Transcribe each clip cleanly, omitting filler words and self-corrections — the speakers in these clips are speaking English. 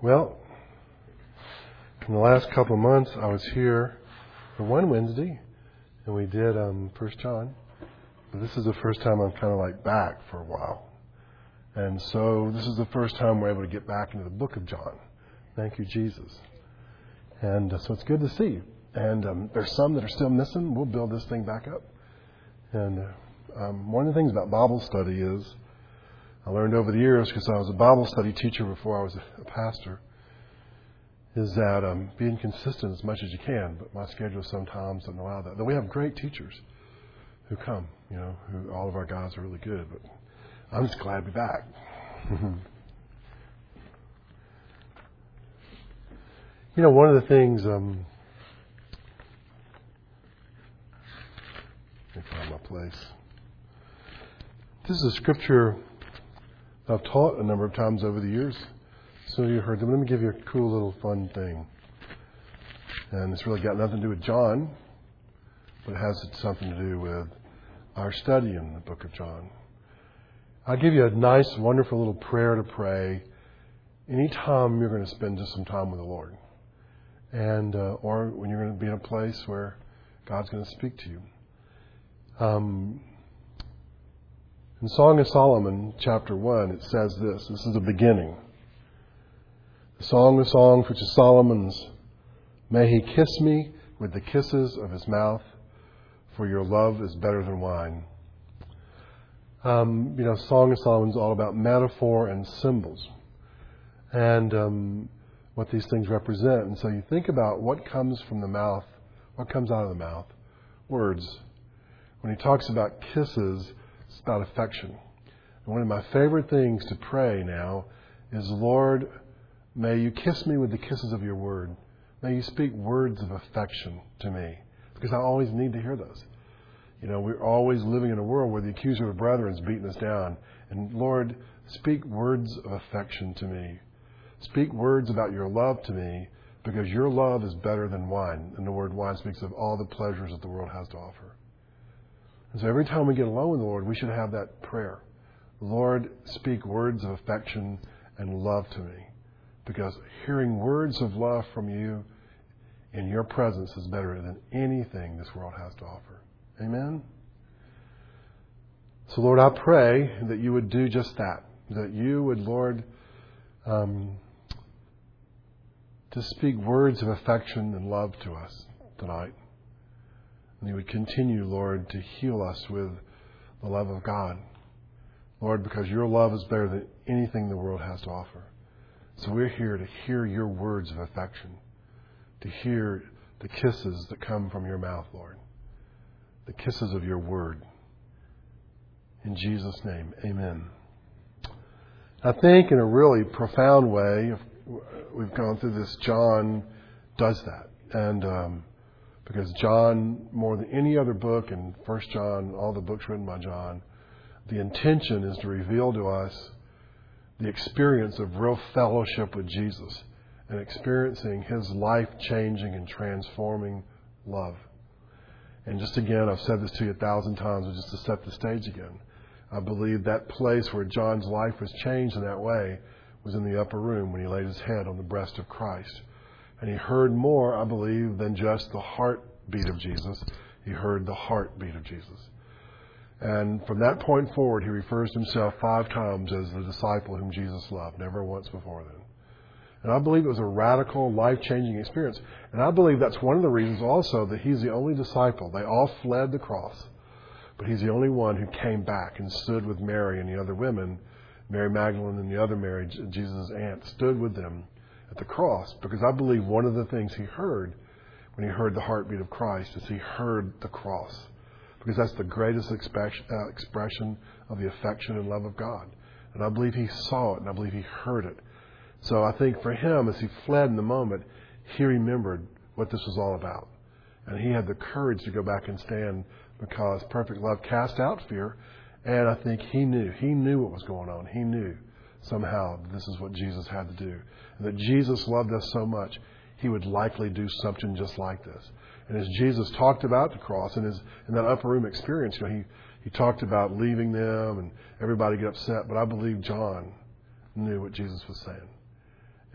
Well, in the last couple of months, I was here for one Wednesday, and we did 1 John. But this is the first time I'm kind of like back for a while. And so this is the first time we're able to get back into the book of John. Thank you, Jesus. And so it's good to see you. And there's some that are still missing. We'll build this thing back up. And one of the things about Bible study is, I learned over the years, because I was a Bible study teacher before I was a pastor, is that being consistent as much as you can, but my schedule sometimes doesn't allow that. Though we have great teachers who come, who all of our guys are really good, but I'm just glad to be back. One of the things, let me find my place. This is a scripture I've taught a number of times over the years. So you heard them. Let me give you a cool little fun thing. And it's really got nothing to do with John, but it has something to do with our study in the book of John. I'll give you a nice, wonderful little prayer to pray anytime you're going to spend just some time with the Lord. And or when you're going to be in a place where God's going to speak to you. In Song of Solomon, chapter 1, it says this. This is the beginning. The Song of Songs, which is Solomon's. May he kiss me with the kisses of his mouth, for your love is better than wine. Song of Solomon is all about metaphor and symbols. And what these things represent. And so you think about what comes from the mouth, what comes out of the mouth. Words. When he talks about kisses, it's about affection. And one of my favorite things to pray now is, Lord, may you kiss me with the kisses of your word. May you speak words of affection to me. Because I always need to hear those. We're always living in a world where the accuser of brethren is beating us down. And Lord, speak words of affection to me. Speak words about your love to me, because your love is better than wine. And the word wine speaks of all the pleasures that the world has to offer. And so every time we get alone with the Lord, we should have that prayer. Lord, speak words of affection and love to me. Because hearing words of love from you in your presence is better than anything this world has to offer. Amen? So Lord, I pray that you would do just that. That you would, Lord, to speak words of affection and love to us tonight. And you would continue, Lord, to heal us with the love of God. Lord, because your love is better than anything the world has to offer. So we're here to hear your words of affection, to hear the kisses that come from your mouth, Lord, the kisses of your word. In Jesus' name, amen. I think in a really profound way, we've gone through this, John does that. And because John, more than any other book, and 1 John, all the books written by John, the intention is to reveal to us the experience of real fellowship with Jesus and experiencing his life-changing and transforming love. And just again, I've said this to you 1,000 times, but just to set the stage again, I believe that place where John's life was changed in that way was in the upper room when he laid his head on the breast of Christ. And he heard more, I believe, than just the heartbeat of Jesus. He heard the heartbeat of Jesus. And from that point forward, he refers to himself 5 times as the disciple whom Jesus loved, never once before then. And I believe it was a radical, life-changing experience. And I believe that's one of the reasons also that he's the only disciple. They all fled the cross, but he's the only one who came back and stood with Mary and the other women, Mary Magdalene and the other Mary, Jesus' aunt, stood with them at the cross. Because I believe one of the things he heard when he heard the heartbeat of Christ is he heard the cross. Because that's the greatest expression of the affection and love of God. And I believe he saw it, and I believe he heard it. So I think for him, as he fled in the moment, he remembered what this was all about. And he had the courage to go back and stand, because perfect love cast out fear. And I think he knew what was going on. He knew somehow this is what Jesus had to do. And that Jesus loved us so much, he would likely do something just like this. And as Jesus talked about the cross and in that upper room experience, he talked about leaving them and everybody get upset. But I believe John knew what Jesus was saying.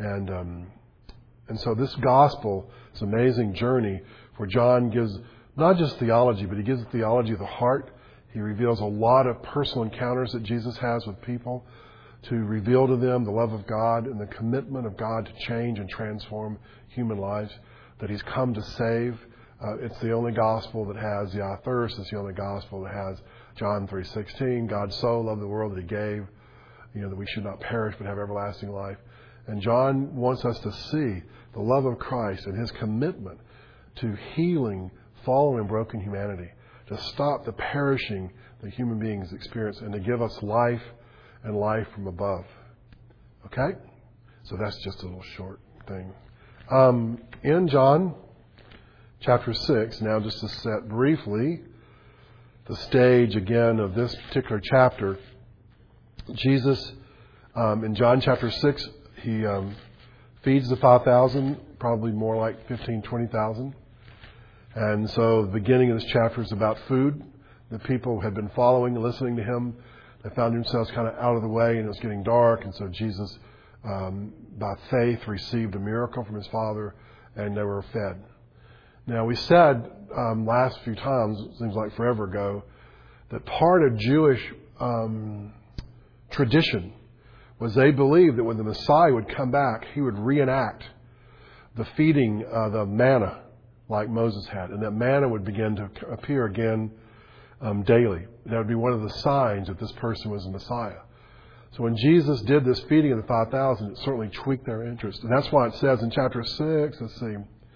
And so this gospel is an amazing journey where John gives not just theology, but he gives the theology of the heart. He reveals a lot of personal encounters that Jesus has with people to reveal to them the love of God and the commitment of God to change and transform human lives, that He's come to save. It's the only gospel that has the I thirst. It's the only gospel that has John 3:16. God so loved the world that He gave, that we should not perish but have everlasting life. And John wants us to see the love of Christ and His commitment to healing fallen and broken humanity, to stop the perishing that human beings experience and to give us life and life from above. Okay? So that's just a little short thing. In John chapter 6, now just to set briefly the stage again of this particular chapter, Jesus, in John chapter 6, He feeds the 5,000, probably more like 15, 20,000. And so the beginning of this chapter is about food. The people had been following and listening to Him. They found themselves kind of out of the way, and it was getting dark. And so Jesus, by faith, received a miracle from His Father, and they were fed. Now, we said last few times, it seems like forever ago, that part of Jewish tradition was they believed that when the Messiah would come back, He would reenact the feeding of the manna like Moses had. And that manna would begin to appear again daily. That would be one of the signs that this person was the Messiah. So when Jesus did this feeding of the 5,000, it certainly tweaked their interest. And that's why it says in chapter 6, let's see.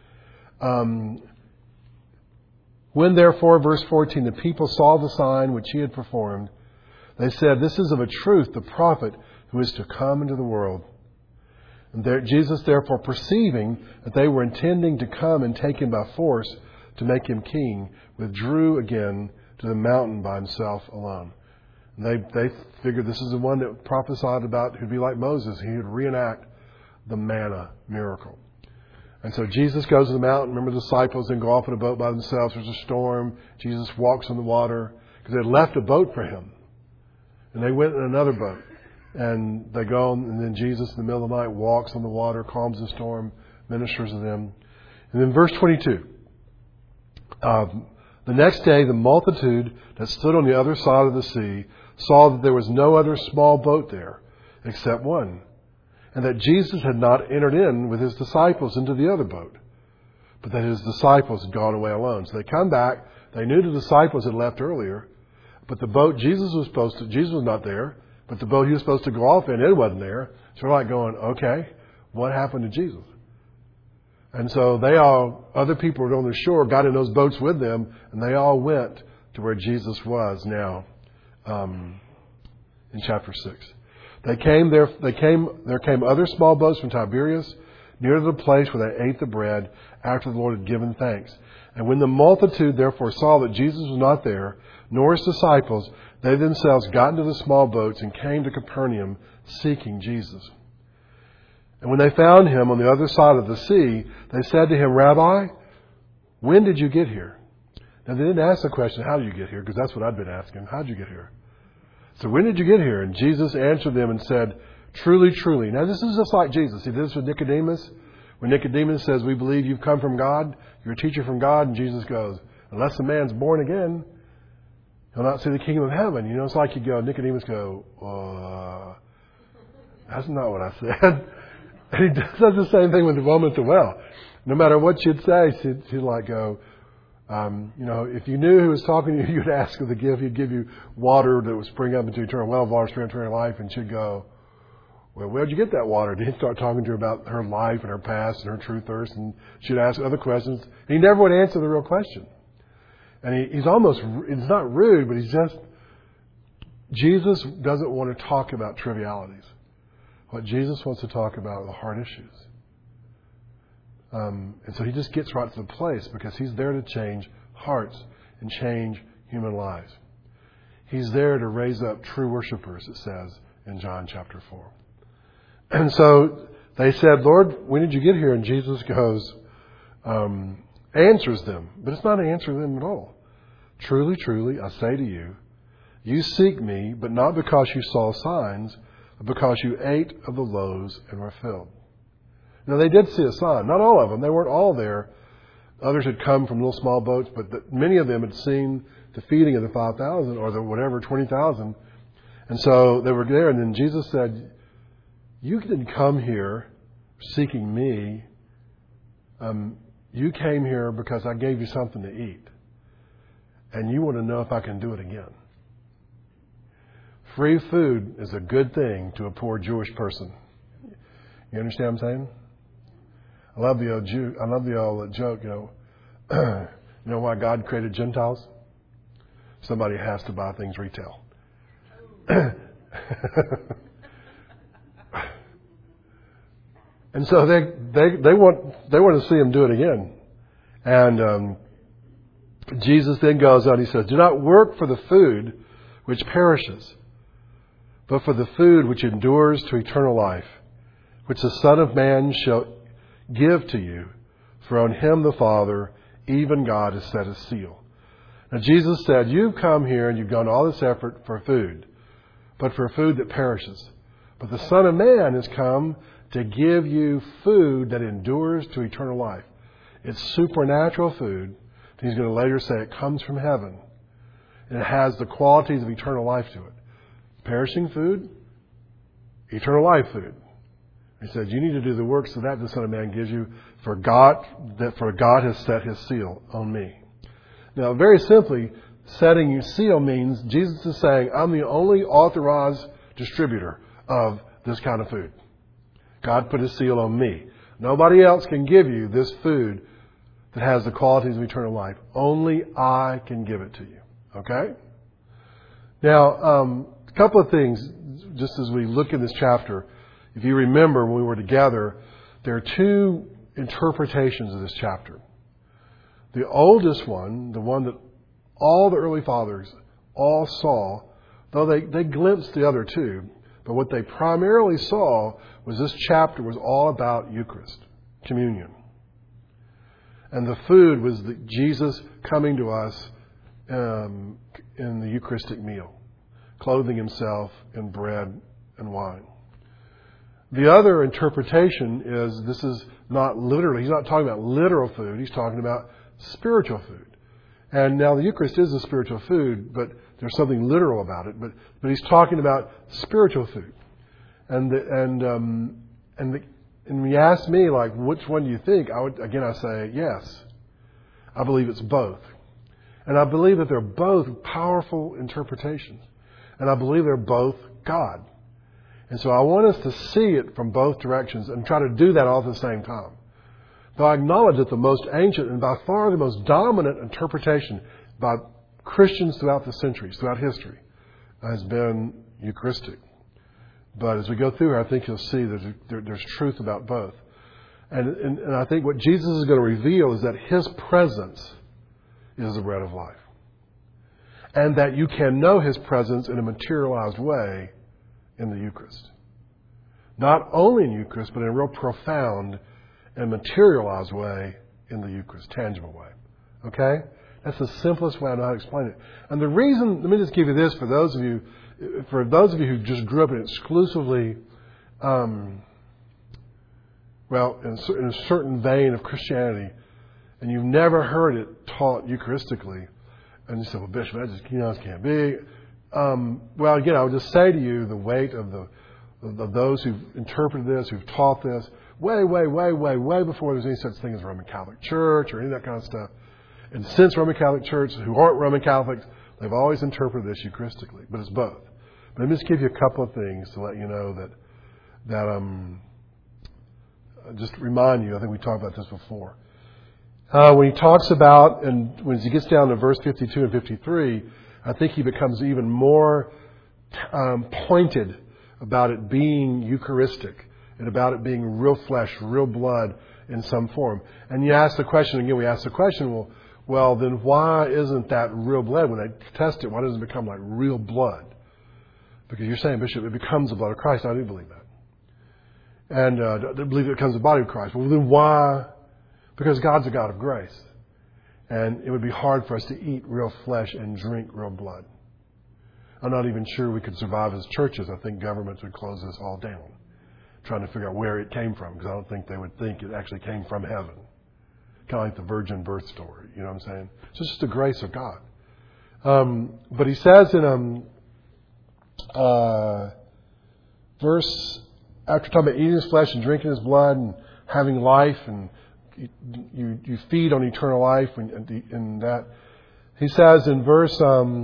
When therefore, verse 14, the people saw the sign which He had performed, they said, "This is of a truth the prophet who is to come into the world." And Jesus, therefore, perceiving that they were intending to come and take Him by force to make Him king, withdrew again to the mountain by Himself alone. And they figured this is the one that prophesied about who'd be like Moses. He would reenact the manna miracle. And so Jesus goes to the mountain. Remember, the disciples then go off in a boat by themselves. There's a storm. Jesus walks on the water because they had left a boat for Him. And they went in another boat. And they go, and then Jesus in the middle of the night walks on the water, calms the storm, ministers to them. And then verse 22. The next day, the multitude that stood on the other side of the sea saw that there was no other small boat there except one, and that Jesus had not entered in with His disciples into the other boat, but that His disciples had gone away alone. So they come back. They knew the disciples had left earlier, but the boat Jesus was not there, but the boat He was supposed to go off in, it wasn't there. So they're like going, okay, what happened to Jesus? And so other people were on the shore, got in those boats with them, and they all went to where Jesus was now, in chapter 6. There came other small boats from Tiberias, near to the place where they ate the bread after the Lord had given thanks. And when the multitude therefore saw that Jesus was not there, nor His disciples, they themselves got into the small boats and came to Capernaum seeking Jesus. And when they found Him on the other side of the sea, they said to Him, "Rabbi, when did you get here?" Now, they didn't ask the question, "How did you get here?" Because that's what I'd been asking. How did you get here? So when did you get here? And Jesus answered them and said, "Truly, truly." Now, this is just like Jesus. He did this with Nicodemus. When Nicodemus says, "We believe you've come from God. You're a teacher from God." And Jesus goes, "Unless a man's born again, he'll not see the kingdom of heaven." It's like Nicodemus that's not what I said. And He does the same thing with the woman at the well. No matter what she'd say, she'd like go, if you knew who was talking to you, you'd ask her to give. He'd give you water that would spring up into eternal well of water, spring into eternal life. And she'd go, "Well, where'd you get that water?" And he'd start talking to her about her life and her past and her true thirst. And she'd ask other questions. And he never would answer the real question. And he's it's not rude, but Jesus doesn't want to talk about trivialities. What Jesus wants to talk about are the hard issues. And so He just gets right to the place because He's there to change hearts and change human lives. He's there to raise up true worshipers, it says in John chapter 4. And so they said, "Lord, when did you get here?" And Jesus goes, answers them. But it's not answering them at all. "Truly, truly, I say to you, you seek Me, but not because you saw signs, but because you ate of the loaves and were filled." Now, they did see a sign. Not all of them. They weren't all there. Others had come from little small boats, but many of them had seen the feeding of the 5,000 or the whatever, 20,000. And so they were there. And then Jesus said, you didn't come here seeking me. You came here because I gave you something to eat. And you want to know if I can do it again. Free food is a good thing to a poor Jewish person. You understand what I'm saying? I love the old joke, you know why God created Gentiles? Somebody has to buy things retail. And so they want to see him do it again. And Jesus then goes on, he says, do not work for the food which perishes, but for the food which endures to eternal life, which the Son of Man shall give to you, for on him the Father, even God, has set his seal. Now Jesus said, you've come here and you've done all this effort for food, but for food that perishes. But the Son of Man has come to give you food that endures to eternal life. It's supernatural food. He's going to later say it comes from heaven. And it has the qualities of eternal life to it. Perishing food, eternal life food. He said, you need to do the works of that the Son of Man gives you, for God has set his seal on me. Now, very simply, setting your seal means Jesus is saying, I'm the only authorized distributor of this kind of food. God put his seal on me. Nobody else can give you this food that has the qualities of eternal life. Only I can give it to you. Okay? Now, a couple of things, just as we look in this chapter. If you remember when we were together, there are two interpretations of this chapter. The oldest one, the one that all the early fathers all saw, though they glimpsed the other two, but what they primarily saw was this chapter was all about Eucharist, communion. And the food was Jesus coming to us in the Eucharistic meal, clothing himself in bread and wine. The other interpretation is this is not literally, he's not talking about literal food, he's talking about spiritual food. And now the Eucharist is a spiritual food, but there's something literal about it. But he's talking about spiritual food. And when you ask me, like, which one do you think? I say yes. I believe it's both. And I believe that they're both powerful interpretations. And I believe they're both God. And so I want us to see it from both directions and try to do that all at the same time. Though I acknowledge that the most ancient and by far the most dominant interpretation by Christians throughout the centuries, throughout history, has been Eucharistic. But as we go through here, I think you'll see that there's truth about both. And I think what Jesus is going to reveal is that his presence is the bread of life. And that you can know his presence in a materialized way in the Eucharist. Not only in Eucharist, but in a real profound and materialized way in the Eucharist, tangible way. Okay? That's the simplest way I know how to explain it. And the reason, let me just give you this for those of you who just grew up in exclusively, in a certain vein of Christianity, and you've never heard it taught Eucharistically, and you say, well, Bishop, that just can't be. Again, I would just say to you the weight of those who've interpreted this, who've taught this, way before there's any such thing as Roman Catholic Church or any of that kind of stuff. And since Roman Catholic Church, who aren't Roman Catholics, they've always interpreted this Eucharistically, but it's both. But let me just give you a couple of things to let you know that just remind you, I think we talked about this before. When he talks about, and when he gets down to verse 52 and 53, I think he becomes even more pointed about it being Eucharistic and about it being real flesh, real blood in some form. And you ask the question, again, we ask the question, well, then why isn't that real blood? When they test it, why doesn't it become like real blood? Because you're saying, Bishop, it becomes the blood of Christ. I do believe that. And I believe it becomes the body of Christ. Well, then why? Because God's a God of grace. And it would be hard for us to eat real flesh and drink real blood. I'm not even sure we could survive as churches. I think governments would close us all down. trying to figure out where it came from, because I don't think they would think it actually came from heaven. Kind of like the virgin birth story. You know what I'm saying? It's just the grace of God. But he says in verse, after talking about eating his flesh and drinking his blood and having life, and you feed on eternal life, and that, he says in verse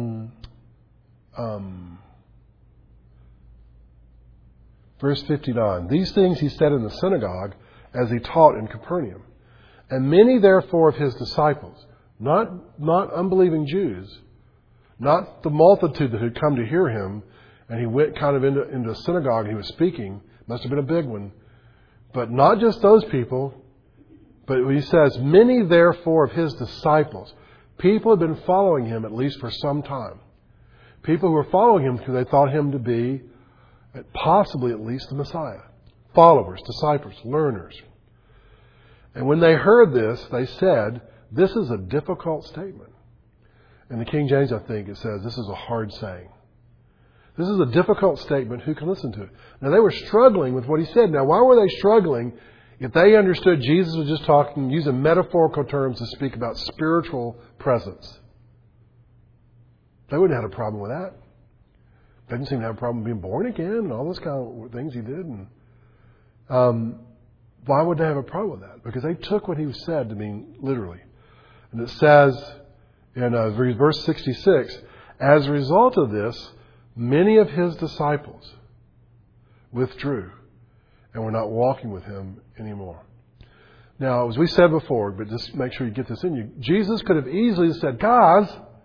verse 59, these things he said in the synagogue as he taught in Capernaum. And many therefore of his disciples, not unbelieving Jews, not the multitude that had come to hear him, and he went kind of into a synagogue and he was speaking, must have been a big one, but not just those people, but he says, many therefore of his disciples, people had been following him at least for some time. People who were following him because they thought him to be possibly at least the Messiah. Followers, disciples, learners. And when they heard this, they said, this is a difficult statement. In the King James, I think, it says, this is a hard saying. This is a difficult statement. Who can listen to it? Now, they were struggling with what he said. Now, why were they struggling if they understood Jesus was just talking, using metaphorical terms to speak about spiritual presence? They wouldn't have had a problem with that. They didn't seem to have a problem being born again and all those kind of things he did. And why would they have a problem with that? Because they took what he said to mean literally. And it says in verse 66, as a result of this, many of his disciples withdrew and were not walking with him anymore. Now, as we said before, but just make sure you get this in you, Jesus could have easily said, guys,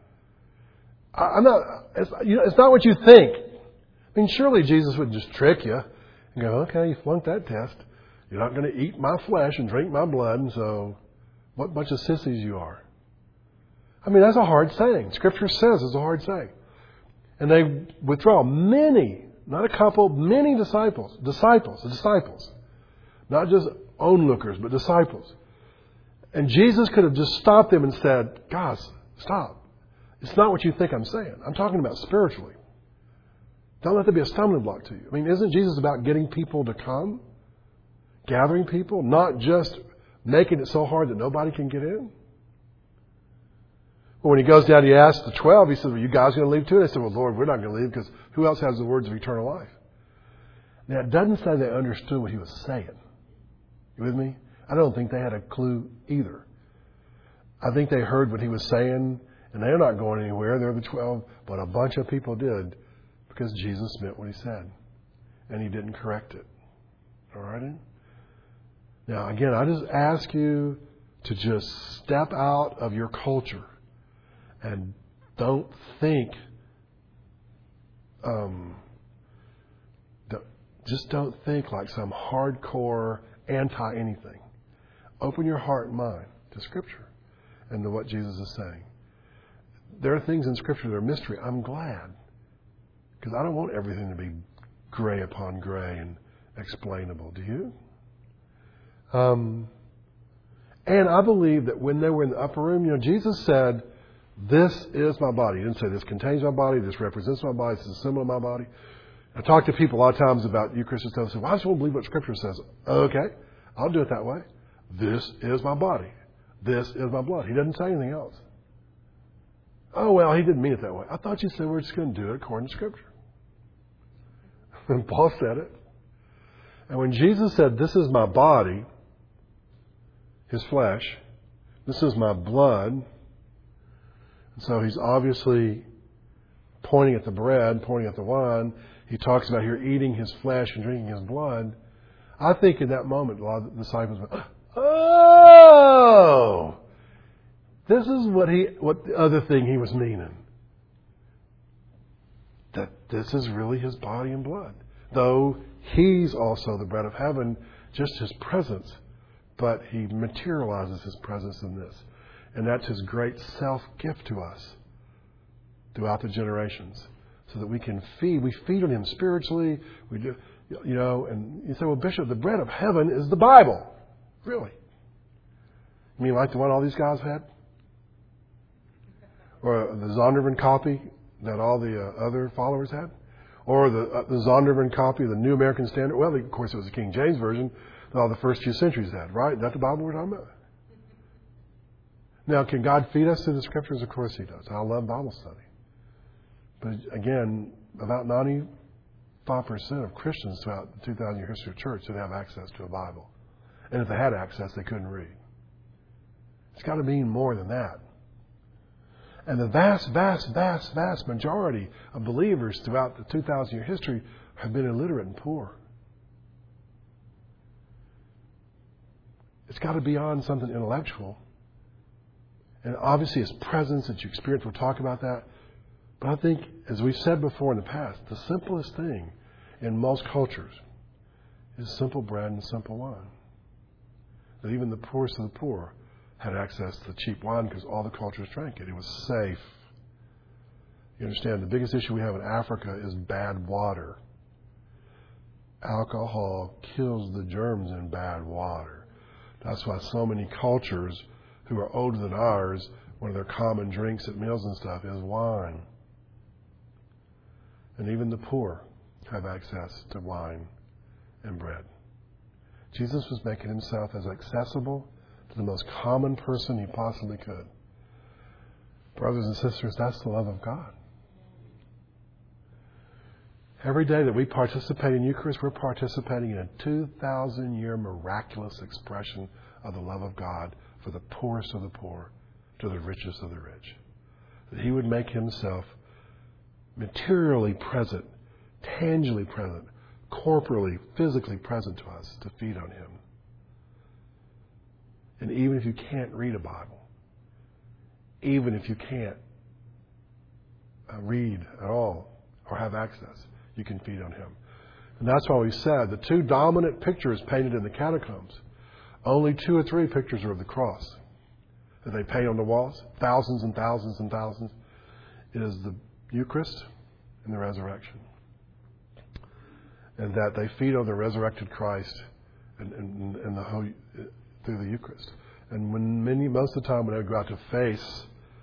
it's not what you think. I mean, surely Jesus would just trick you and go, okay, you flunked that test. You're not going to eat my flesh and drink my blood, and so what bunch of sissies you are. I mean, that's a hard saying. Scripture says it's a hard saying. And they withdraw. Many, not a couple, many disciples. Not just onlookers, but disciples. And Jesus could have just stopped them and said, guys, stop. It's not what you think I'm saying. I'm talking about spiritually. Don't let there be a stumbling block to you. I mean, isn't Jesus about getting people to come? Gathering people, not just making it so hard that nobody can get in. Well, when he goes down, he asks the 12, he says, are you guys going to leave too? They said, well, Lord, we're not going to leave because who else has the words of eternal life? Now, it doesn't say they understood what he was saying. You with me? I don't think they had a clue either. I think they heard what he was saying, and they're not going anywhere. They're the 12, but a bunch of people did because Jesus meant what he said, and he didn't correct it. All right? Now, again, I just ask you to just step out of your culture and don't think, just don't think like some hardcore anti-anything. Open your heart and mind to Scripture and to what Jesus is saying. There are things in Scripture that are mystery. I'm glad, because I don't want everything to be gray upon gray and explainable. Do you? And I believe that when they were in the upper room, Jesus said, this is my body. He didn't say this contains my body, this represents my body, this is a symbol of my body. I talk to people a lot of times about Eucharistic stuff and say, well, I just won't believe what Scripture says. Okay, I'll do it that way. This is my body. This is my blood. He doesn't say anything else. Oh, well, he didn't mean it that way. I thought you said we're just going to do it according to Scripture. And Paul said it. And when Jesus said, this is my body, his flesh, this is my blood, and so he's obviously pointing at the bread, pointing at the wine. He talks about here eating his flesh and drinking his blood. I think in that moment, a lot of the disciples went, oh, this is what the other thing he was meaning. That this is really his body and blood. Though he's also the bread of heaven, just his presence. But he materializes his presence in this. And that's his great self-gift to us throughout the generations. So that we can feed. We feed on him spiritually. We do, and you say, well, Bishop, the bread of heaven is the Bible. Really? You mean like the one all these guys had? Or the Zondervan copy that all the other followers had? Or the Zondervan copy of the New American Standard. Well, of course, it was the King James Version that all the first few centuries had, right? Is that the Bible we're talking about? Now, can God feed us through the Scriptures? Of course He does. I love Bible study. But again, about 95% of Christians throughout the 2,000-year history of the church didn't have access to a Bible. And if they had access, they couldn't read. It's got to mean more than that. And the vast, vast, vast, vast majority of believers throughout the 2,000-year history have been illiterate and poor. It's got to be on something intellectual. And obviously His presence that you experience, we'll talk about that. But I think, as we've said before in the past, the simplest thing in most cultures is simple bread and simple wine. That even the poorest of the poor had access to cheap wine because all the cultures drank it. It was safe. You understand, the biggest issue we have in Africa is bad water. Alcohol kills the germs in bad water. That's why so many cultures who are older than ours, one of their common drinks at meals and stuff is wine. And even the poor have access to wine and bread. Jesus was making Himself as accessible to the most common person He possibly could. Brothers and sisters, that's the love of God. Every day that we participate in Eucharist, we're participating in a 2,000-year miraculous expression of the love of God for the poorest of the poor to the richest of the rich. That He would make Himself materially present, tangibly present, corporally, physically present to us to feed on Him. And even if you can't read a Bible, even if you can't read at all or have access, you can feed on Him. And that's why we said the two dominant pictures painted in the catacombs, only 2 or 3 pictures are of the cross that they paint on the walls, thousands and thousands and thousands, is the Eucharist and the resurrection. And that they feed on the resurrected Christ and the whole, through the Eucharist. And when most of the time when I would go out to face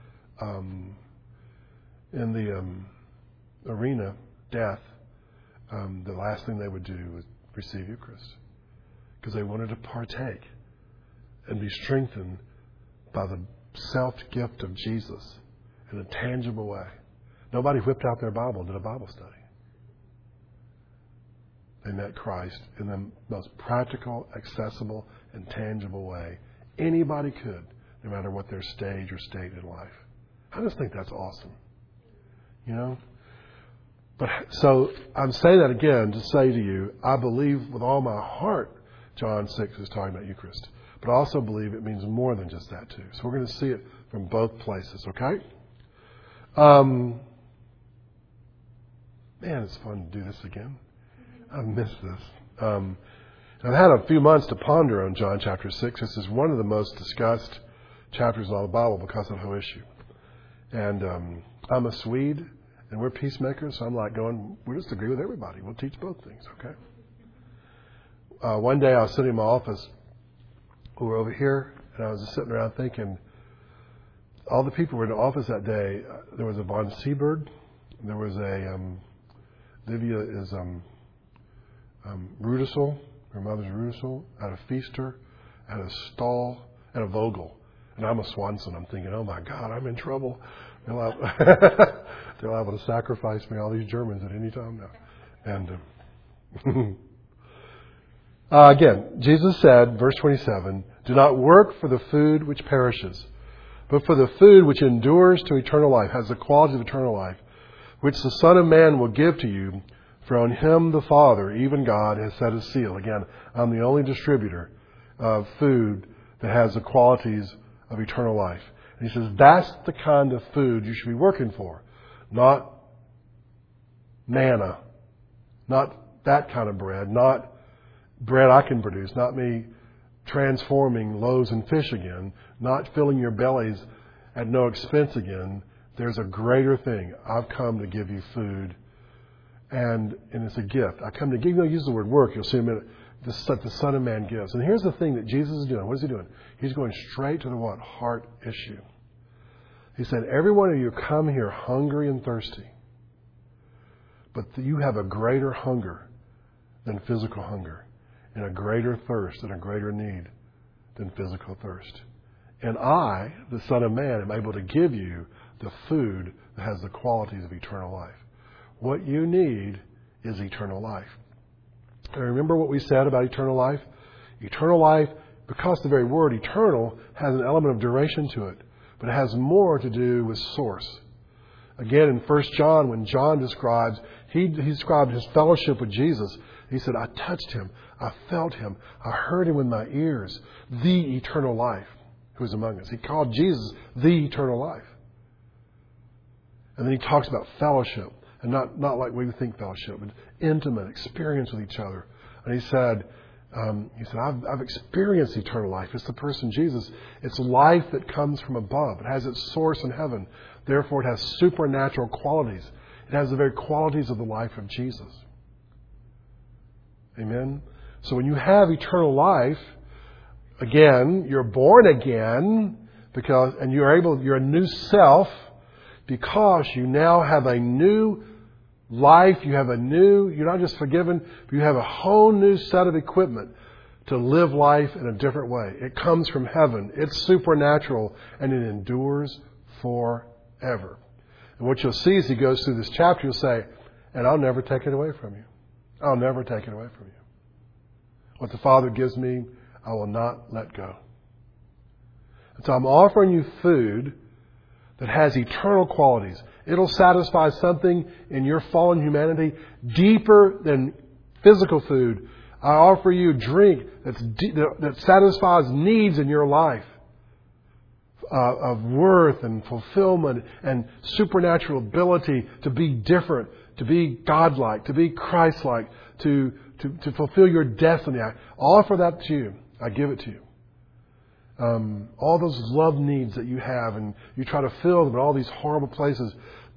in the arena death, the last thing they would do was receive Eucharist. Because they wanted to partake and be strengthened by the self-gift of Jesus in a tangible way. Nobody whipped out their Bible and did a Bible study. They met Christ in the most practical, accessible, and tangible way anybody could, no matter what their stage or state in life. I just think that's awesome. You know? But so I'm saying that again to say to you, I believe with all my heart John 6 is talking about Eucharist. But I also believe it means more than just that too. So we're going to see it from both places, okay? Man, it's fun to do this again. I've missed this. I've had a few months to ponder on John chapter 6. This is one of the most discussed chapters in all the Bible because of the whole issue. And I'm a Swede, and we're peacemakers, so I'm like going, we just agree with everybody. We'll teach both things, okay? One day I was sitting in my office, we were over here, and I was just sitting around thinking, all the people who were in the office that day, there was a von Seeberg, there was a Livia is Rudisel, her mother's Rudisel, had a Feaster, had a Stahl, and a Vogel. And I'm a Swanson. I'm thinking, oh my God, I'm in trouble. They're liable to sacrifice me, all these Germans, at any time now. And again, Jesus said, verse 27, do not work for the food which perishes, but for the food which endures to eternal life, has the quality of eternal life, which the Son of Man will give to you. For on Him the Father, even God, has set His seal. Again, I'm the only distributor of food that has the qualities of eternal life. And He says that's the kind of food you should be working for. Not manna. Not that kind of bread. Not bread I can produce. Not me transforming loaves and fish again. Not filling your bellies at no expense again. There's a greater thing. I've come to give you food. And it's a gift. I come to give you, use the word work, you'll see in a minute, the Son of Man gives. And here's the thing that Jesus is doing. What is He doing? He's going straight to the what? Heart issue. He said, every one of you come here hungry and thirsty. but you have a greater hunger than physical hunger, and a greater thirst and a greater need than physical thirst. And I, the Son of Man, am able to give you the food that has the qualities of eternal life. What you need is eternal life. And remember what we said about eternal life? Eternal life, because the very word eternal has an element of duration to it, but it has more to do with source. Again, in 1 John, when John describes, he described his fellowship with Jesus. He said, I touched him, I felt him, I heard him with my ears, the eternal life who is among us. He called Jesus the eternal life. And then he talks about fellowship, and not like we think fellowship, but intimate experience with each other. And he said, I've experienced eternal life. It's the person Jesus. It's life that comes from above. It has its source in heaven. Therefore, it has supernatural qualities. It has the very qualities of the life of Jesus. Amen? So when you have eternal life, again, you're born again, and you're a new self, because you now have a new life. You're not just forgiven, but you have a whole new set of equipment to live life in a different way. It comes from heaven. It's supernatural, and it endures forever. And what you'll see as he goes through this chapter, you'll say, and I'll never take it away from you. I'll never take it away from you. What the Father gives me, I will not let go. And so I'm offering you food that has eternal qualities. It'll satisfy something in your fallen humanity deeper than physical food. I offer you drink that satisfies needs in your life of worth and fulfillment and supernatural ability to be different, to be godlike, to be Christ-like, to fulfill your destiny. I offer that to you. I give it to you. All those love needs that you have, and you try to fill them in all these horrible places,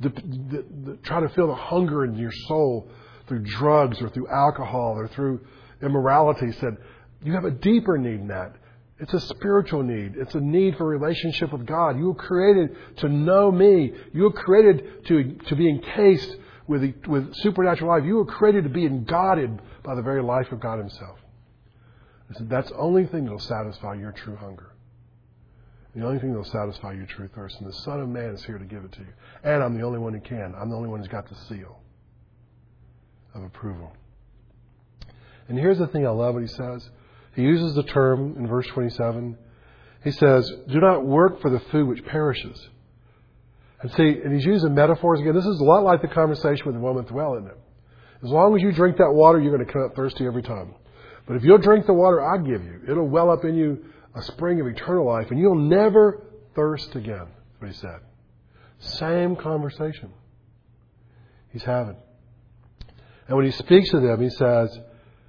try to fill the hunger in your soul through drugs or through alcohol or through immorality. Said, you have a deeper need than that. It's a spiritual need. It's a need for relationship with God. You were created to know me. You were created to be encased with supernatural life. You were created to be engodded by the very life of God Himself. I said, that's the only thing that will satisfy your true hunger. The only thing that will satisfy your true thirst. And the Son of Man is here to give it to you. And I'm the only one who can. I'm the only one who's got the seal of approval. And here's the thing I love what he says. He uses the term in verse 27. He says, do not work for the food which perishes. And he's using metaphors again. This is a lot like the conversation with the woman at the well, isn't it? As long as you drink that water, you're going to come up thirsty every time. But if you'll drink the water I give you, it'll well up in you a spring of eternal life, and you'll never thirst again. That's what he said. Same conversation he's having. And when he speaks to them, he says,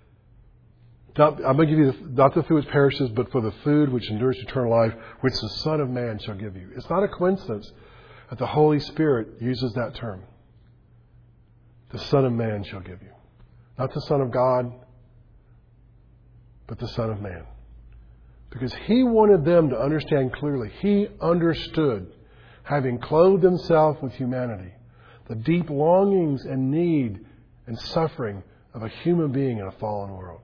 I'm going to give you not the food which perishes, but for the food which endures eternal life, which the Son of Man shall give you. It's not a coincidence that the Holy Spirit uses that term. The Son of Man shall give you. Not the Son of God, but the Son of Man. Because He wanted them to understand clearly. He understood, having clothed Himself with humanity, the deep longings and need and suffering of a human being in a fallen world.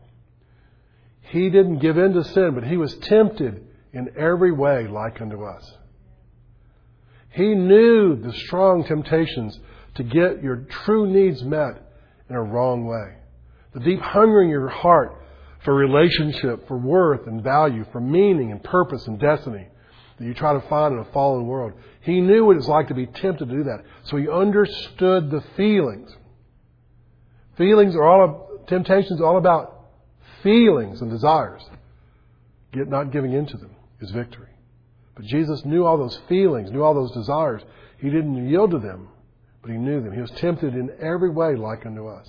He didn't give in to sin, but He was tempted in every way like unto us. He knew the strong temptations to get your true needs met in a wrong way. The deep hunger in your heart for relationship, for worth and value, for meaning and purpose and destiny that you try to find in a fallen world. He knew what it's like to be tempted to do that. So He understood the feelings. Temptations are all about feelings and desires. Not giving in to them is victory. But Jesus knew all those feelings, knew all those desires. He didn't yield to them, but He knew them. He was tempted in every way like unto us.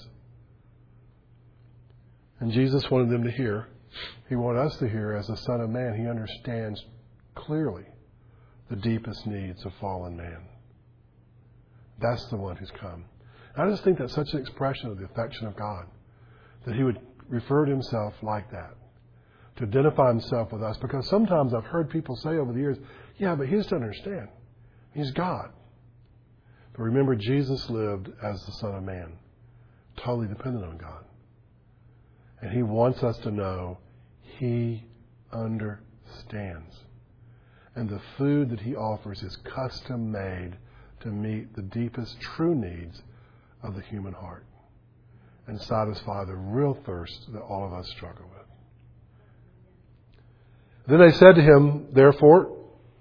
And Jesus wanted them to hear. He wanted us to hear, as the Son of Man, He understands clearly the deepest needs of fallen man. That's the one who's come. And I just think that's such an expression of the affection of God, that He would refer to Himself like that, to identify Himself with us. Because sometimes I've heard people say over the years, yeah, but He doesn't understand. He's God. But remember, Jesus lived as the Son of Man. totally dependent on God. And He wants us to know He understands. And the food that He offers is custom made to meet the deepest true needs of the human heart and satisfy the real thirst that all of us struggle with. Then they said to Him, therefore,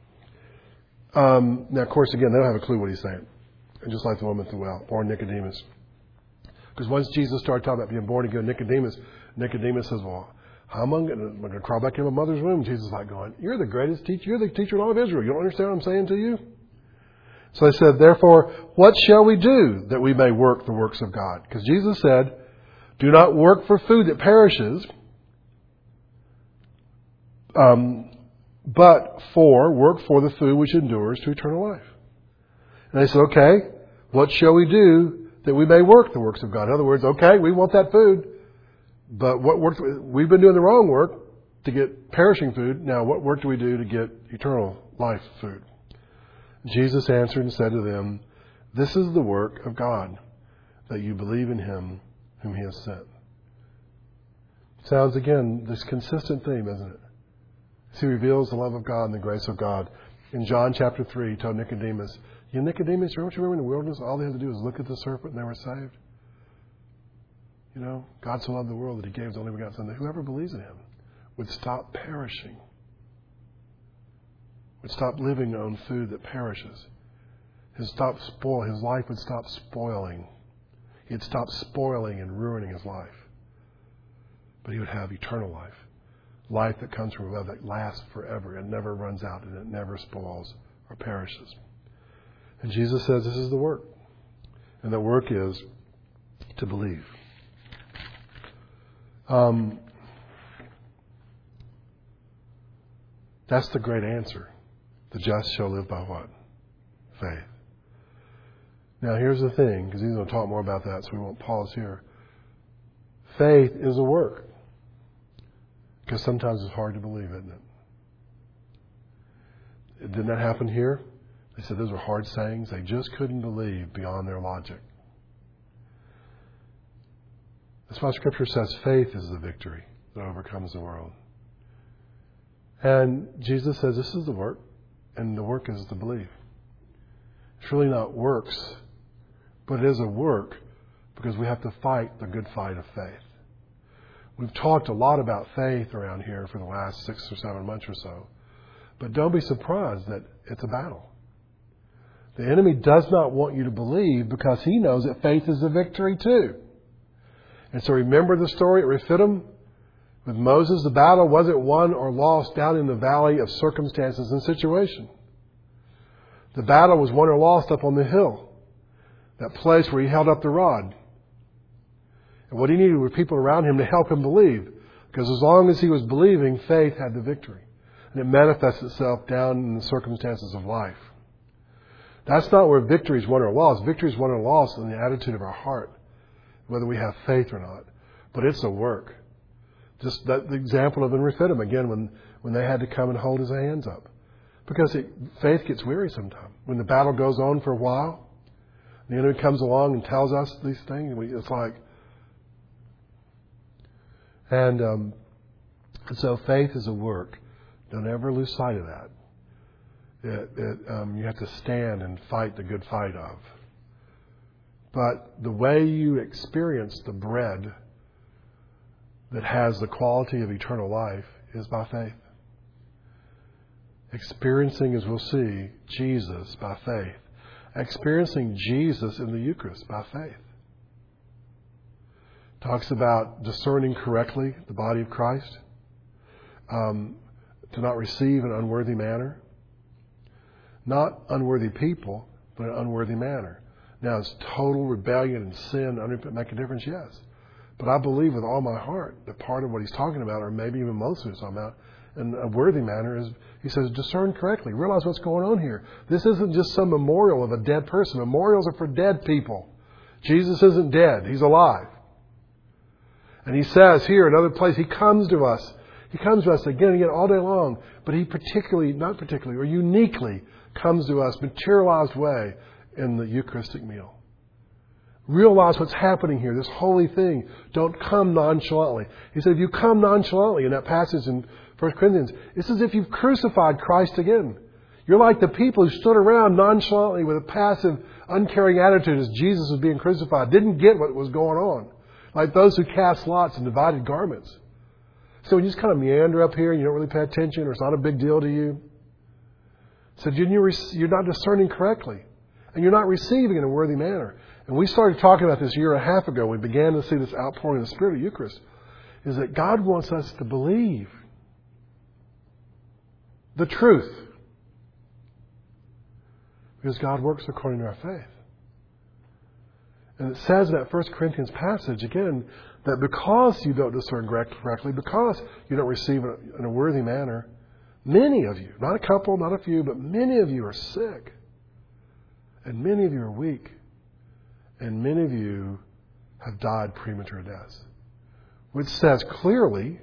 now of course again, they don't have a clue what He's saying. And just like the woman at the well, or Nicodemus. Because once Jesus started talking about being born again, Nicodemus says, well, how am I going to crawl back in my mother's womb? Jesus is like going, you're the greatest teacher. You're the teacher in all of Israel. You don't understand what I'm saying to you? So they said, therefore, what shall we do that we may work the works of God? Because Jesus said, do not work for food that perishes, but work for the food which endures to eternal life. And they said, okay, what shall we do that we may work the works of God? In other words, okay, we want that food, but what work? We've been doing the wrong work to get perishing food. Now, what work do we do to get eternal life food? Jesus answered and said to them, this is the work of God, that you believe in Him whom He has sent. Sounds, again, this consistent theme, isn't it? He reveals the love of God and the grace of God. In John chapter 3, He told Nicodemus, Nicodemus, don't you remember in the wilderness, all they had to do was look at the serpent and they were saved? You know, God so loved the world that He gave His only begotten Son, that whoever believes in Him would stop perishing, would stop living on food that perishes. His life would stop spoiling. He'd stop spoiling and ruining his life. But he would have eternal life. Life that comes from above, that lasts forever. It never runs out and it never spoils or perishes. And Jesus says this is the work. And the work is to believe. That's the great answer. The just shall live by what? Faith. Now here's the thing, because he's going to talk more about that, so we won't pause here. Faith is a work. Because sometimes it's hard to believe, isn't it? Didn't that happen here? They said those were hard sayings. They just couldn't believe beyond their logic. That's why Scripture says faith is the victory that overcomes the world. And Jesus says this is the work, and the work is to believe. It's really not works, but it is a work because we have to fight the good fight of faith. We've talked a lot about faith around here for the last 6 or 7 months or so. But don't be surprised that it's a battle. The enemy does not want you to believe because he knows that faith is the victory too. And so remember the story at Rephidim? With Moses, the battle wasn't won or lost down in the valley of circumstances and situation. The battle was won or lost up on the hill. That place where he held up the rod. And what he needed were people around him to help him believe. Because as long as he was believing, faith had the victory. And it manifests itself down in the circumstances of life. That's not where victory is won or lost. Victory is won or lost in the attitude of our heart, whether we have faith or not. But it's a work. Just that the example of in Rephidim, again, when they had to come and hold his hands up. Because faith gets weary sometimes. When the battle goes on for a while, the enemy comes along and tells us these things, it's like... And so faith is a work. Don't ever lose sight of that. You have to stand and fight the good fight of. But the way you experience the bread that has the quality of eternal life is by faith. Experiencing, as we'll see, Jesus by faith. Experiencing Jesus in the Eucharist by faith. Talks about discerning correctly the body of Christ. To not receive in an unworthy manner. Not unworthy people, but an unworthy manner. Now, is total rebellion and sin make a difference? Yes. But I believe with all my heart that part of what he's talking about, or maybe even most of what he's talking about, in a worthy manner, is he says, discern correctly. Realize what's going on here. This isn't just some memorial of a dead person. Memorials are for dead people. Jesus isn't dead. He's alive. And he says here, another place, he comes to us. He comes to us again and again all day long. But he or uniquely comes to us, materialized way in the Eucharistic meal. Realize what's happening here, this holy thing. Don't come nonchalantly. He said, if you come nonchalantly in that passage in 1 Corinthians, it's as if you've crucified Christ again. You're like the people who stood around nonchalantly with a passive, uncaring attitude as Jesus was being crucified. Didn't get what was going on. Like those who cast lots and divided garments. So when you just kind of meander up here and you don't really pay attention or it's not a big deal to you. So you're not discerning correctly. And you're not receiving in a worthy manner. And we started talking about this a year and a half ago. We began to see this outpouring of the Spirit of Eucharist. Is that God wants us to believe the truth. Because God works according to our faith. And it says in that 1 Corinthians passage, again, that because you don't discern correctly, because you don't receive it in a worthy manner, many of you, not a couple, not a few, but many of you are sick. And many of you are weak. And many of you have died premature deaths. Which says clearly,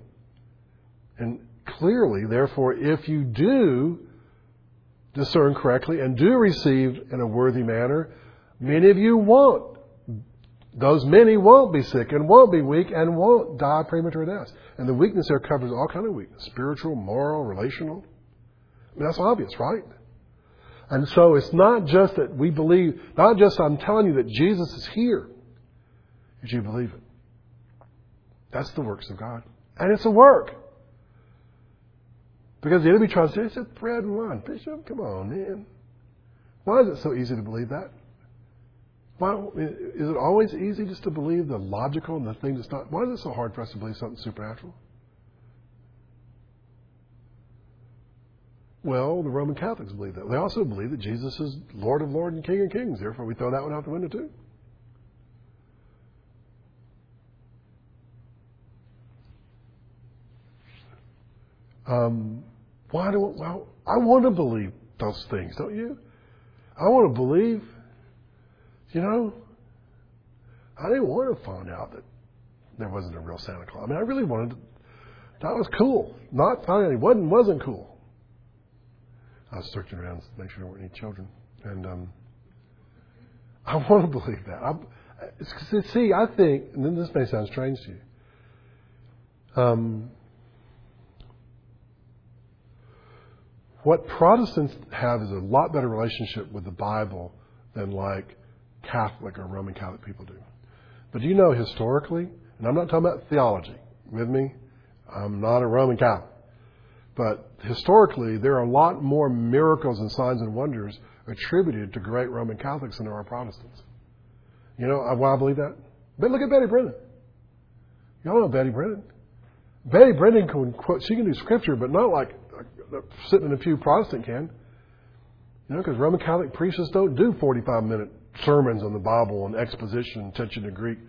therefore, if you do discern correctly and do receive in a worthy manner, many of you won't. Those many won't be sick and won't be weak and won't die premature deaths. And the weakness there covers all kind of weakness. Spiritual, moral, relational. I mean, that's obvious, right? And so it's not just that we believe, not just I'm telling you that Jesus is here. Did you believe it? That's the works of God. And it's a work. Because the enemy tries to say, it's just bread and wine. Bishop, come on, man. Why is it so easy to believe that? Why, is it always easy just to believe the logical and the thing that's not? Why is it so hard for us to believe something supernatural? Well, the Roman Catholics believe that. They also believe that Jesus is Lord of Lords and King of Kings. Therefore, we throw that one out the window too. Well, I want to believe those things, don't you? I want to believe, I didn't want to find out that there wasn't a real Santa Claus. I mean, I really wanted to, that was cool. Not finding it wasn't cool. I was searching around to make sure there weren't any children. And I want to believe that. I think, and then this may sound strange to you, what Protestants have is a lot better relationship with the Bible than like Catholic or Roman Catholic people do. But you know historically, and I'm not talking about theology, with me? I'm not a Roman Catholic. But historically, there are a lot more miracles and signs and wonders attributed to great Roman Catholics than there are Protestants. You know why I believe that? But look at Betty Brennan. Y'all know Betty Brennan. Betty Brennan can quote, she can do scripture, but not like sitting in a pew Protestant can. Because Roman Catholic priests don't do 45-minute sermons on the Bible and exposition and attention to Greek.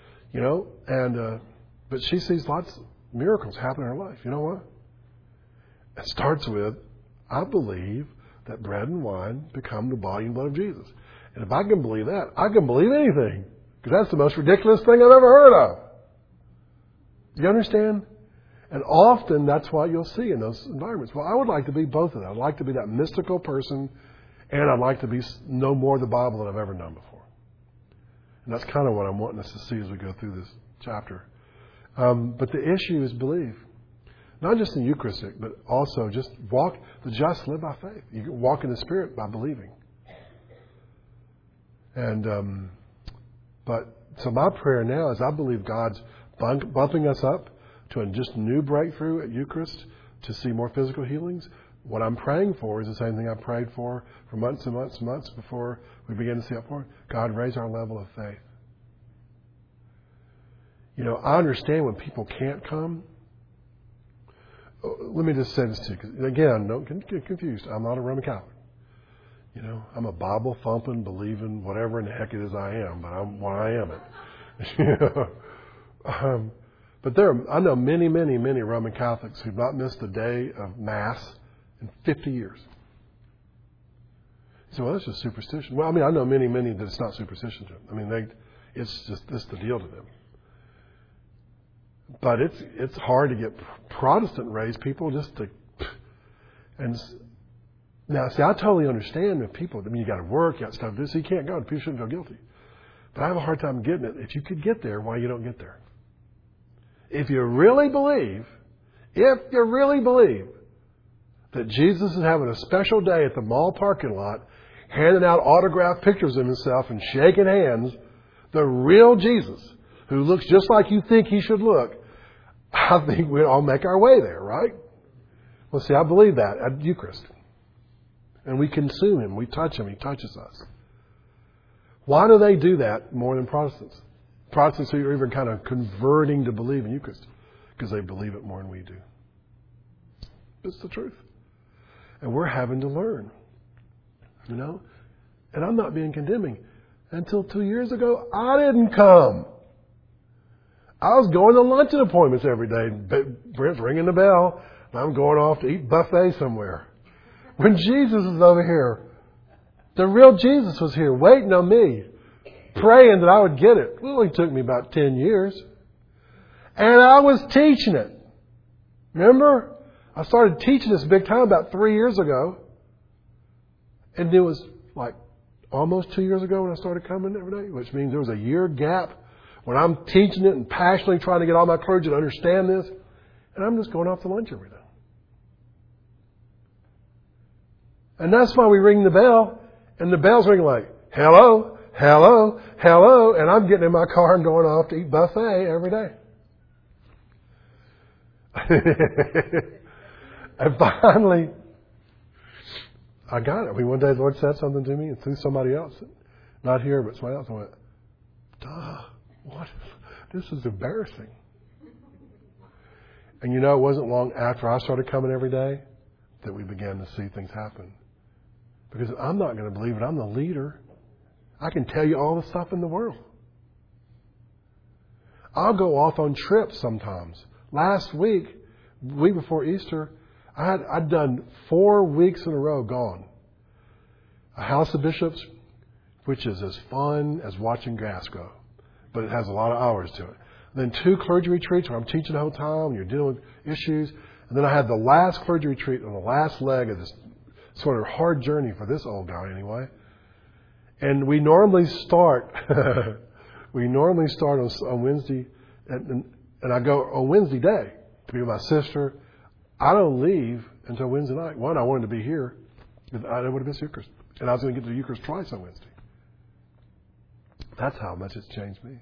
But she sees lots of miracles happen in her life. You know what? It starts with, I believe that bread and wine become the body and blood of Jesus. And if I can believe that, I can believe anything. Because that's the most ridiculous thing I've ever heard of. Do you understand? And often that's what you'll see in those environments. Well, I would like to be both of that. I'd like to be that mystical person, and I'd like to know more of the Bible than I've ever known before. And that's kind of what I'm wanting us to see as we go through this chapter. But the issue is belief. Not just in Eucharistic, but also just the just live by faith. You can walk in the Spirit by believing. And, so my prayer now is I believe God's bumping us up to a just new breakthrough at Eucharist to see more physical healings. What I'm praying for is the same thing I prayed for months and months and months before we began to see outpouring. God, raise our level of faith. I understand when people can't come. Let me just say this to you. 'Cause again, don't get confused. I'm not a Roman Catholic. I'm a Bible thumping, believing, whatever in the heck it is I am, but I'm what I am. But I know many, many, many Roman Catholics who've not missed a day of Mass in 50 years. So, well, that's just superstition. Well, I know many, many that it's not superstition to them. It's the deal to them. But it's hard to get Protestant raised people just to. And now, see, I totally understand if people. You got to work, you got stuff to do, so you can't go. People shouldn't feel guilty. But I have a hard time getting it. If you could get there, why you don't get there? If you really believe that Jesus is having a special day at the mall parking lot, handing out autographed pictures of himself and shaking hands, the real Jesus, who looks just like you think he should look, I think we'd all make our way there, right? Well, see, I believe that at Eucharist. And we consume him. We touch him. He touches us. Why do they do that more than Protestants? Protestants are even kind of converting to believe in Eucharist because they believe it more than we do. It's the truth. And we're having to learn. You know? And I'm not being condemning. Until 2 years ago, I didn't come. I was going to luncheon appointments every day. Brent's ringing the bell. And I'm going off to eat buffet somewhere. When Jesus is over here, the real Jesus was here waiting on me, praying that I would get it. It only took me about 10 years. And I was teaching it. Remember? I started teaching this big time about 3 years ago. And it was like almost 2 years ago when I started coming every day, which means there was a year gap when I'm teaching it and passionately trying to get all my clergy to understand this. And I'm just going off to lunch every day. And that's why we ring the bell. And the bell's ringing like, hello, hello, hello. And I'm getting in my car and going off to eat buffet every day. And finally, I got it. I mean, one day the Lord said something to me and through somebody else. Not here, but somebody else. I went, duh, what? This is embarrassing. And you know, it wasn't long after I started coming every day that we began to see things happen. Because I'm not going to believe it. I'm the leader. I can tell you all the stuff in the world. I'll go off on trips sometimes. Last week before Easter, I'd done 4 weeks in a row gone. A House of Bishops, which is as fun as watching gas go. But it has a lot of hours to it. Then 2 clergy retreats where I'm teaching the whole time and you're dealing with issues. And then I had the last clergy retreat on the last leg of this sort of hard journey for this old guy anyway. And we normally start on Wednesday, and I go on Wednesday day to be with my sister. I don't leave until Wednesday night. One, I wanted to be here because I didn't want to miss Eucharist. And I was going to get to Eucharist twice on Wednesday. That's how much it's changed me.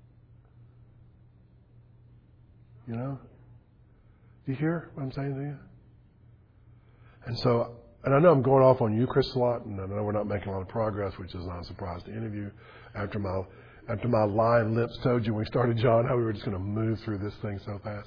You know? Do you hear what I'm saying to you? And so, and I know I'm going off on Eucharist a lot, and I know we're not making a lot of progress, which is not a surprise to any of you. After my lying lips told you when we started John how we were just going to move through this thing so fast.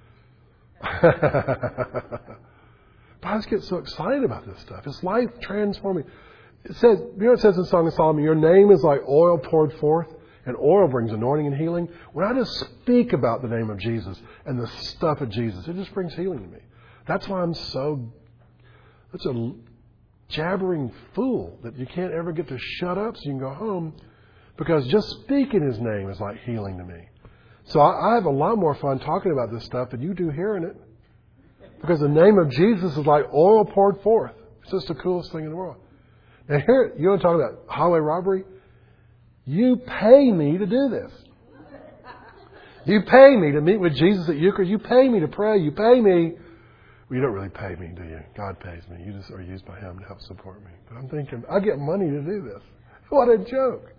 But I just get so excited about this stuff. It's life transforming. It says, you know, it says in Song of Solomon, your name is like oil poured forth, and oil brings anointing and healing. When I just speak about the name of Jesus and the stuff of Jesus, it just brings healing to me. That's why I'm such a jabbering fool that you can't ever get to shut up so you can go home, because just speaking his name is like healing to me. So I have a lot more fun talking about this stuff than you do hearing it, because the name of Jesus is like oil poured forth. It's just the coolest thing in the world. Now here, you want to talk about highway robbery? You pay me to do this. You pay me to meet with Jesus at Eucharist. You pay me to pray. You pay me. Well, you don't really pay me, do you? God pays me. You just are used by Him to help support me. But I'm thinking, I get money to do this. What a joke.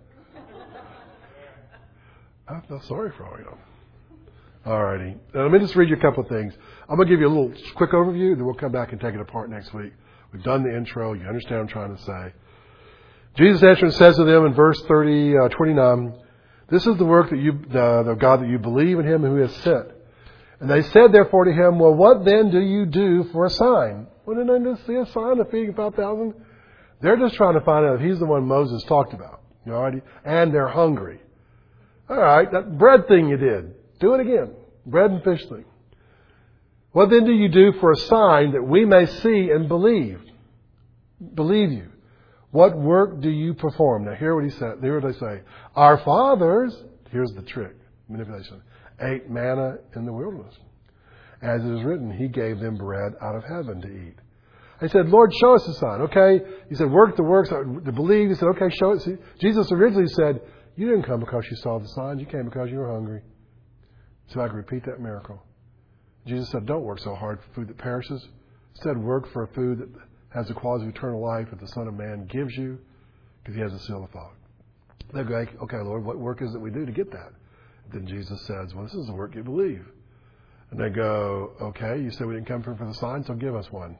I feel sorry for all you. All righty. Now, let me just read you a couple of things. I'm going to give you a little quick overview, then we'll come back and take it apart next week. We've done the intro. You understand what I'm trying to say. Jesus answering says to them in verse 29, this is the work that the God that you believe in Him who has sent. And they said therefore to Him, well, what then do you do for a sign? Well, didn't they just see a sign of feeding 5,000? They're just trying to find out if He's the one Moses talked about. You know, and they're hungry. All right, that bread thing you did, do it again. Bread and fish thing. What then do you do for a sign that we may see and believe? Believe you. What work do you perform? Now hear what he said. Hear what they say. Our fathers, here's the trick, manipulation, ate manna in the wilderness. As it is written, He gave them bread out of heaven to eat. They said, Lord, show us the sign. Okay. He said, work the works to believe. He said, okay, show it. See, Jesus originally said, You didn't come because you saw the signs. You came because you were hungry. So I can repeat that miracle. Jesus said, don't work so hard for food that perishes. Instead, work for a food that has the quality of eternal life that the Son of Man gives you because he has a seal of thought. They go, okay, Lord, what work is it we do to get that? Then Jesus says, well, this is the work you believe. And they go, okay, you said we didn't come for the sign, so give us one.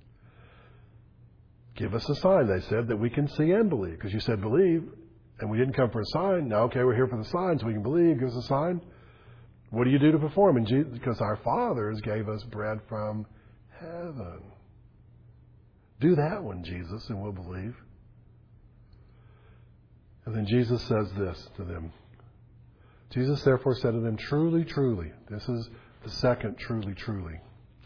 Give us a sign, they said, that we can see and believe. Because you said believe, and we didn't come for a sign. Now, okay, we're here for the sign, so we can believe. Give us a sign. What do you do to perform? And Jesus, because our fathers gave us bread from heaven. Do that one, Jesus, and we'll believe. And then Jesus says this to them. Jesus therefore said to them, truly, truly. This is the second truly, truly.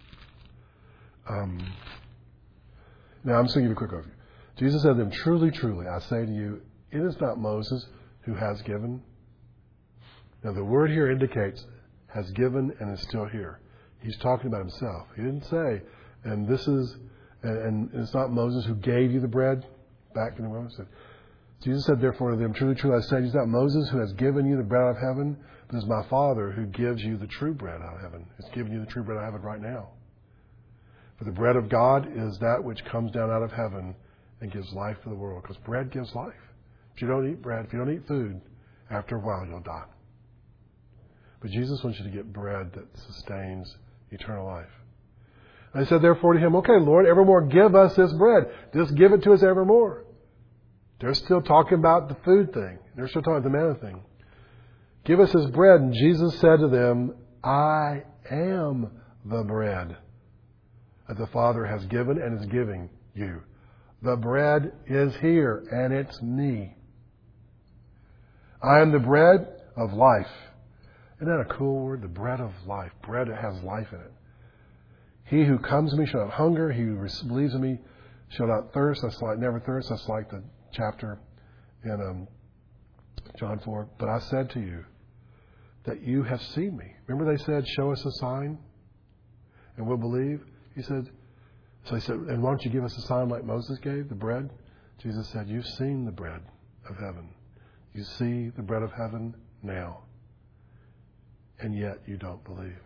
Now, I'm just going to give you a quick overview. Jesus said to them, truly, truly, I say to you, it is not Moses who has given. Now, the word here indicates has given and is still here. He's talking about himself. He didn't say, and it's not Moses who gave you the bread back in the wilderness. Jesus said, therefore, to them, truly, truly, I say, it is not Moses who has given you the bread out of heaven, but it is my Father who gives you the true bread out of heaven. He's giving you the true bread out of heaven right now. For the bread of God is that which comes down out of heaven and gives life to the world. Because bread gives life. If you don't eat bread, if you don't eat food, after a while you'll die. But Jesus wants you to get bread that sustains eternal life. And I said, therefore, to him, okay, Lord, evermore give us this bread. Just give it to us evermore. They're still talking about the food thing. They're still talking about the manna thing. Give us this bread. And Jesus said to them, I am the bread that the Father has given and is giving you. The bread is here, and it's me. I am the bread of life. Isn't that a cool word? The bread of life. Bread that has life in it. He who comes to me shall not hunger. He who believes in me shall not thirst. That's like never thirst. That's like the chapter in John 4. But I said to you that you have seen me. Remember they said, show us a sign and we'll believe? He said, and why don't you give us a sign like Moses gave, the bread? Jesus said, you've seen the bread of heaven. You see the bread of heaven now. And yet you don't believe.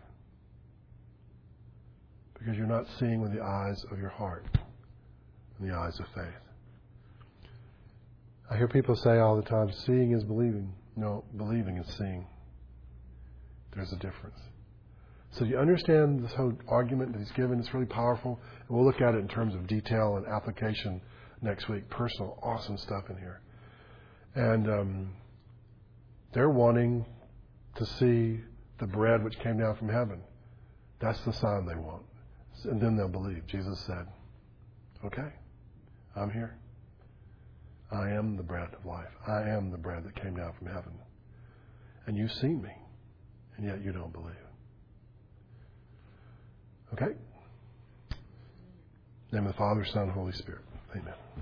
Because you're not seeing with the eyes of your heart and the eyes of faith. I hear people say all the time, seeing is believing. No, believing is seeing. There's a difference. So you understand this whole argument that he's given? It's really powerful. And we'll look at it in terms of detail and application next week. Personal, awesome stuff in here. And they're wanting to see the bread which came down from heaven. That's the sign they want. And then they'll believe. Jesus said, okay, I'm here. I am the bread of life. I am the bread that came down from heaven. And you've seen me, and yet you don't believe. Okay? In the name of the Father, Son, and Holy Spirit. Amen.